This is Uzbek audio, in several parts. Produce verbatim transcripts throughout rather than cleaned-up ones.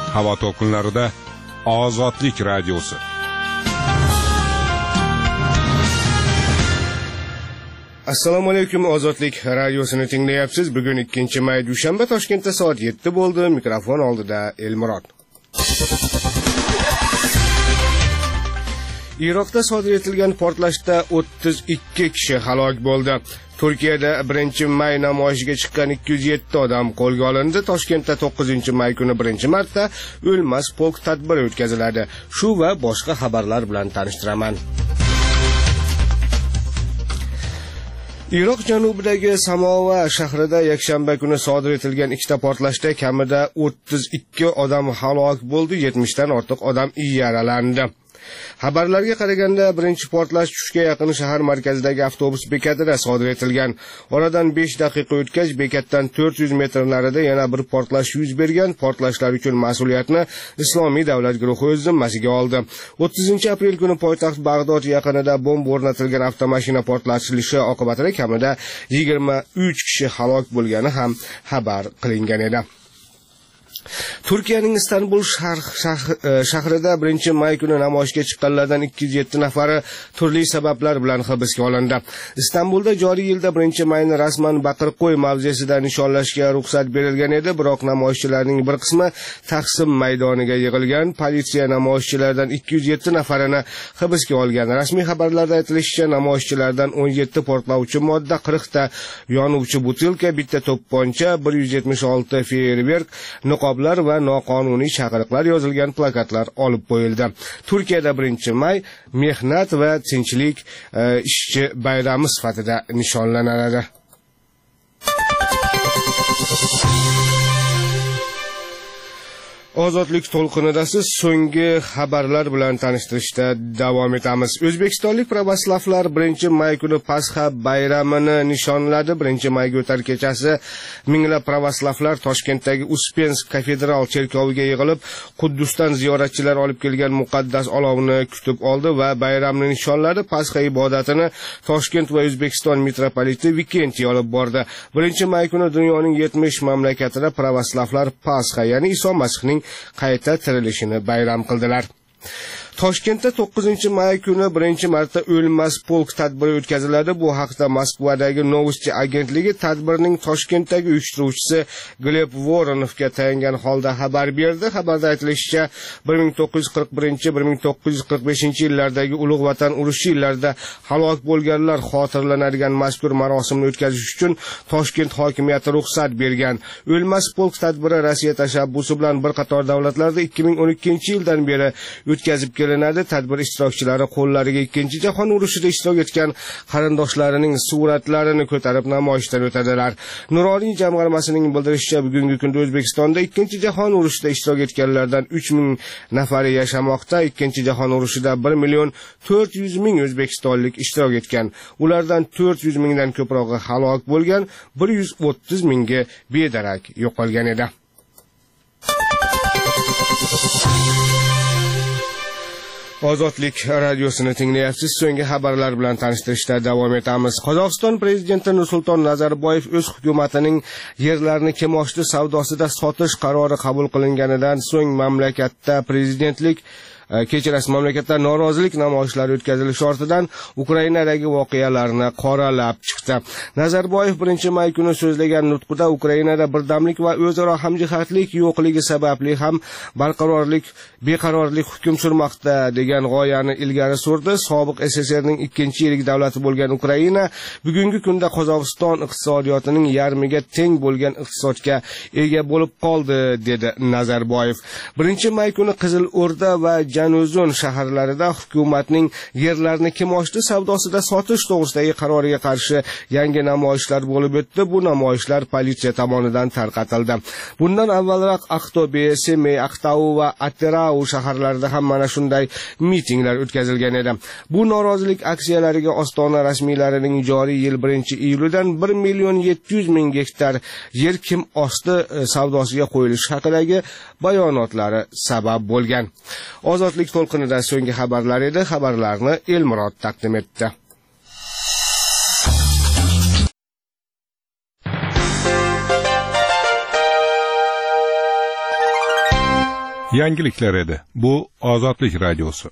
Havo to'lqinlarida Ozodlik radiosi. Assalomu alaykum, Ozodlik radiosini tinglayapsiz. Bugun ikkinchi may dushanba, Toshkentda soat yetti bo'ldi. Mikrofon oldida Elmurod. Iroqda sodir etilgan portlashda o'ttiz ikki kishi halok bo'ldi. Turkiyada birinchi may namoyishiga chiqqan ikki yuz yetti odam qo'lga olindi. Toshkentda to'qqizinchi may kuni birinchi marta o'lmas polk tadbiri o'tkaziladi. Shu va boshqa xabarlar bilan tanishtiraman. Iroq janubidagi Samova shahrida yakshanba kuni sodir etilgan ikkita portlashda kamida o'ttiz ikki odam halok bo'ldi, yetmish dan ortiq odam yaralandi. Xabarlarga qaraganda birinchi portlash tushga yaqin shahar markazidagi avtobus bekatida sodir etilgan. Oradan besh daqiqa o'tgach bekatdan to'rt yuz metr narida yana bir portlash yuz bergan. Portlashlar uchun mas'uliyatni Islomiy davlat guruhi o'z zimmasiga oldi. o'ttizinchi aprel kuni poytaxt Bag'dod yaqinida bomba o'rnatilgan avtomashina portlatilishi oqibatida kamida yigirma uch kishi halok bo'lgani ham xabar qilingan edi. Turkiyaning Istanbul shahrida birinchi may kuni namoyishga chiqqanlardan ikki yuz yetti nafari turli sabablar bilan hibsga olindi. Istanbulda joriy yilda birinchi mayni rasman Baqirqo'y mavzesida nishonlashga ruxsat berilgan edi, biroq namoyishchilarning bir qismi Taqsim maydoniga yig'ilgan. Politsiya namoyishchilardan ikki yuz yetti nafarini hibsga olgan. Rasmiy xabarlarda aytilishicha, namoyishchilardan o'n yetti portlovchi modda, qirq ta yonuvchi butilka, bitta to'pponcha, bir yuz yetmish olti feerverk, niqoblar va noqonuniy chaqiriqlar yozilgan plakatlar olib qo'yildi. Turkiyada birinchi may mehnat va tinchlik e, ishchi bayrami sifatida nishonlanadi. Ozodlik to'lqinida siz so'nggi xabarlar bilan tanishtirishda davom etamiz. O'zbekistonlik pravoslavlar birinchi may kuni Pasxa bayramini nishonladi. birinchi mayga o'tar kechasi minglab pravoslavlar Toshkentdagi Uspensk kafedral cherkoviga yig'ilib, Quddusdan ziyoratchilar olib kelgan muqaddas olovni kutib oldi va bayramni nishonladi. Pasxa ibodatini Toshkent va O'zbekiston mitropoliti Vikentiy olib bordi. birinchi may kuni dunyoning yetmish mamlakatida pravoslavlar Pasxa, ya'ni Iso Masihning qayta tirilishini bayram qildilar. Toshkentda to'qqizinchi may kuni birinchi marta o'lmas polk tadbiri o'tkaziladi. Bu haqda Moskvadagi Novosti agentligi tadbirning Toshkentdagi uyushtiruvchisi Gleb Voronovga tayangan holda xabar berdi. Xabarda aytilishicha, bir ming to'qqiz yuz qirq birinchi - bir ming to'qqiz yuz qirq beshinchi yillardagi Ulug' Vatan urushi yillarida halok bo'lganlar xotirlanadigan mazkur marosimni o'tkazish uchun Toshkent hokimiyati ruxsat bergan. O'lmas polk tadbiri Rossiya tashabbusi bilan bir qator davlatlarda ikki ming o'n ikkinchi yildan beri o'tkazib kelinadi. Tadbir ishtirokchilari qo'llariga ikkinchi jahon urushida ishtirok etgan qarindoshlarining suratlarini ko'tarib namoyishdan o'tadilar. Nuroniy jamg'armasining bildirishicha, bugungi kunda O'zbekistonda ikkinchi jahon urushida ishtirok etganlardan uch ming nafari yashamoqda. Ikkinchi jahon urushida bir million to'rt yuz ming o'zbekistonlik ishtirok etgan. Ulardan to'rt yuz mingdan ko'prog'i halok bo'lgan, bir yuz o'ttiz mingi bedarak yo'qolgan edi. Ozodlik radiosini tinglayapsiz. So'nggi xabarlar bilan tanishtirishda davom etamiz. Qozog'iston prezidenti Nursulton Nazarboyev o'z hukumatining yerlarni kimoshdi savdosida sotish qarori qabul qilinganidan so'ng mamlakatda prezidentlik kechirasiz mamlakatda norozilik namoyishlari o'tkazilishi ortidan Ukrainadagi voqealarni qoralab chiqdi. Nazarboyev birinchi may kuni so'zlagan nutqida Ukrainada birdamlik va o'zaro hamjihatlik yo'qligi sababli ham barqarorlik, beqarorlik hukm surmoqda degan g'oyani ilgari surdi. Sobiq S S R ning ikkinchi yirik davlati bo'lgan Ukraina bugungi kunda Qozog'iston iqtisodiyotining yarmiga teng bo'lgan iqtisodga ega bo'lib qoldi, dedi Nazarboyev. birinchi may kuni Qizil O'rda va Januzun shaharlarida hukumatning yerlarni kimoshdi savdosida sotish to'g'risidagi qaroriga qarshi yangi namoyishlar bo'lib o'tdi. Bu namoyishlar politsiya tomonidan tarqatildi. Bundan avvalroq Aqto'be, Semey, Aqtau va Atirau shaharlarida ham mana shunday mitinglar o'tkazilgan edi. Bu norozilik aksiyalariga Ostona rasmiylarining joriy yil birinchi iyulidan bir million yetti yuz ming gektar yer kim osti savdosiga qo'yilishi haqidagi bayonotlari sabab bo'lgan. Ozodlik to'lqinida so'nggi xabarlar edi. Xabarlarni Elmurod taqdim etdi. Yangiliklar edi. Bu Ozodlik radiosi.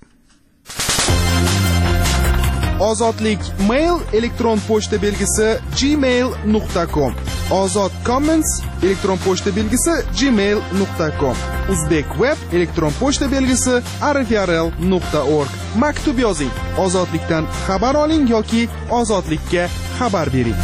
Ozodlik mail elektron pochta belgisi gmail nuqta com. Ozod comments elektron pochta belgisi gmail nuqta com. Uzbek web elektron pochta belgisi rfrl nuqta org. Maktub yozing. Ozodlikdan xabar oling yoki ozodlikka xabar bering.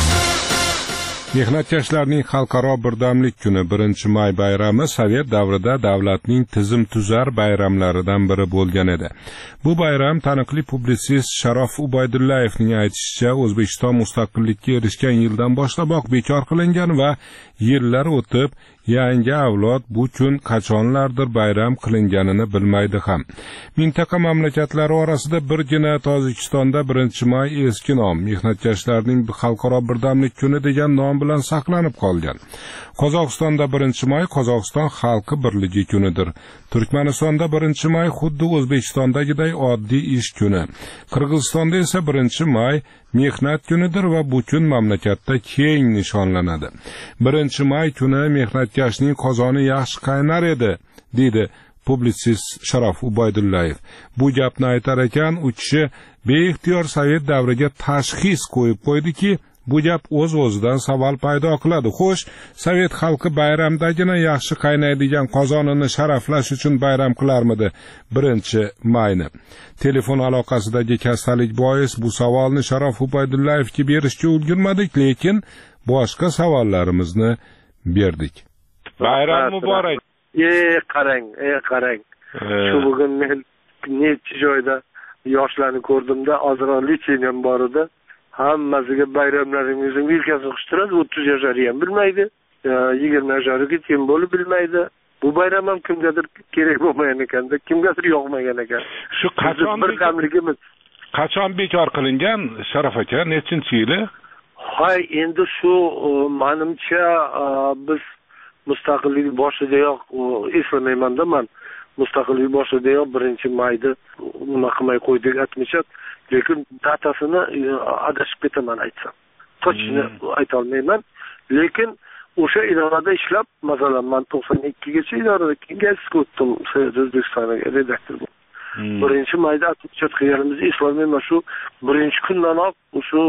Mehnatkashlarning xalqaro birdamlik kuni birinchi may bayrami Sovet davrida davlatning tizim tuzar bayramlaridan biri bo'lgan edi. Bu bayram taniqli publitsist Sharof Ubaydullayevning aytishicha O'zbekiston mustaqillikka erishgan yildan boshlaboq bekor qilingan va yillar o'tib yangi avlod bu kun qachonlardir bayram qilinganini bilmaydi ham. Mintaqa mamlakatlari orasida birgina Tojikistonda birinchi may eski nom, mehnatkashlarning xalqaro birdamlik kuni degan nom bilan saqlanib qolgan. Qozog'istonda birinchi may Qozog'iston xalqi birligi kunidir. Turkmanistonda birinchi may xuddi O'zbekistondagiday oddiy ish kuni. Qirg'izistonda esa birinchi may mehnat kunidir va bu kun mamlakatda keng nishonlanadi. birinchi may kuni mehnatkashning qozoni yaxshi qaynar edi, deydi publitsist Sharof Ubaydullayev. Bu gapni aytar ekan, u kishi beixtiyor Sovet davriga tashxis qo'yib qo'ydiki, bu gap o'z-o'zidan savol paydo qiladi. Xo'sh, Sovet xalqi bayramdagina yaxshi qaynaydigan qozonini sharaflash uchun bayram qilarmidi birinchi mayni? Telefon aloqasidagi kasallik bois bu savolni Sharof Ubaydullayevga berishga ulgurmadik, lekin boshqa savollarimizni berdik. Bayram muborak. Ey qarang, ey qarang. Shu bugun men necha joyda yoshlarni ko'rdimda, ozroq litseyam bor edi. Hammasiga bayramlaringizning yelkasini qistiradi, o'ttiz yoshlar ham bilmaydi, yigirma yoshlarga kim bo'lib bilmaydi. Bu bayram ham kimgadir kerak bo'lmagan ekanda, kimgadir yoqmagan ekan. Shu qachon birdamligimiz qachon bekor qilingan Sharof aka, nechinchi yili? Hay, endi shu menimcha biz mustaqillik boshidayoq eslamayman-da, men mustaqillik boshidayoq birinchi mayda nima qilmay qo'ydik aytmishad, lekin datasini adashib ketaman aytsam. To'g'ri ayta olmayman, lekin o'sha idorada ishlab, masalan, men to'qson ikkigacha idorada kengash o'tdim, O'zbekistonga redaktor bo'ldim. birinchi mayda atchet qilganimizni eslolmayman, shu birinchi kundanoq shu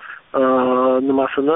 nimasini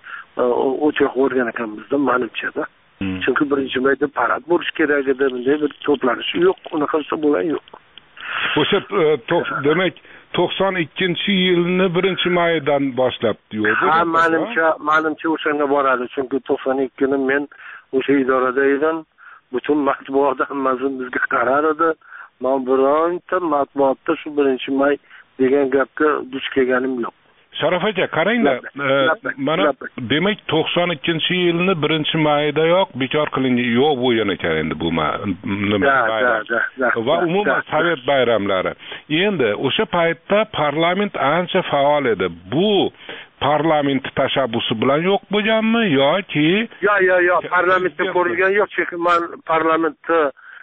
o'choq o'rgan ekanmizda, menimcha-da. Chunki birinchi mayda parad bo'lish kerak edi, bunday bir to'planish yo'q, unaqa narsa bo'lgan yo'q. O'sha demak to'qson ikkinchi yilni birinchi maydan boshlab diyordi. Ha, menimcha, menimcha o'shanga boradi, chunki to'qson ikkini men o'sha idorada edim. Butun matbuotda hammasi bizga qarar edi. Men bironta matbuotda shu birinchi may degan gapga duch kelganim yo'q. Sharof aka, qaranglar, mana demak to'qson ikkinchi yilni birinchi maydayoq bekor qilingan yo'q bo'lgan ekan endi bu nima bayram. Va umuman Sovet bayramlari. Endi o'sha paytda parlament ancha faol edi. Bu parlament tashabbusi bilan yo'q bo'lganmi yoki Yo'q, yo'q, yo'q, parlamentda ko'rilgan yo'q, chunki men parlamentda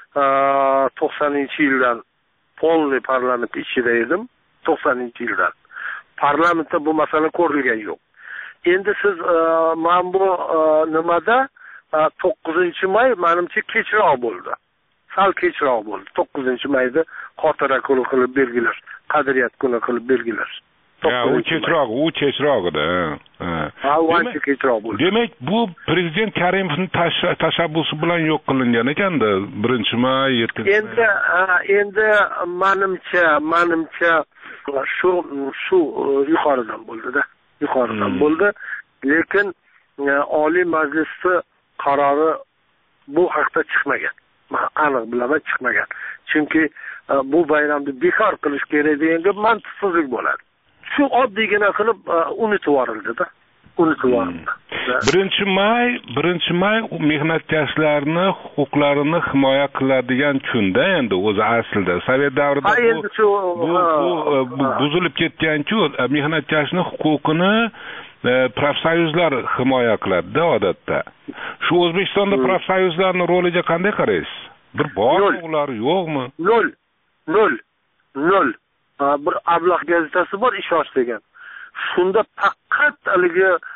to'qsoninchi yildan polni parlament ichida edim, to'qsoninchi yildan. Parlamentda bu masala ko'rilgan yo'q. Endi siz men bu nimada to'qqizinchi may menimcha kechroq bo'ldi. Sal kechroq bo'ldi. to'qqizinchi mayda xotira kuni qilib belgilash, qadriyat kuni qilib belgilash. Ha, u kechroq, u kechroq edi. Ha, u ancha kechroq bo'ldi. Demak, bu prezident Karimovning tashabbusi bilan yo'q qilingan ekanda, birinchi may, yettinchi may. Endi, endi menimcha, menimcha shu shu yuqoridan bo'ldi-da, yuqoridan hmm. bo'ldi. Lekin Oliy Majlisda qarori bu haqda chiqmagan. Men aniq bilaman, chiqmagan. Chunki bu bayramni bekor qilish kerak degan mantiqsizlik bo'ladi. Shu oddiygina qilib unutib yuborildi-da. Unutib yuborildi. birinchi may, birinchi may mehnatkashlarni huquqlarini himoya qiladigan kunda endi o'zi aslida Sovet davrida bu, bu, bu buzilib ketgan-ku, mehnatkashning huquqini profsoyuzlar himoya qiladi-da odatda. Shu O'zbekistonda profsoyuzlarning roliga qanday qaraysiz? Bir bormi ular, yo'qmi? Nol. Nol. Nol. Bir ablah gazetasi bor, Ishonch degan. Shunda faqat haligi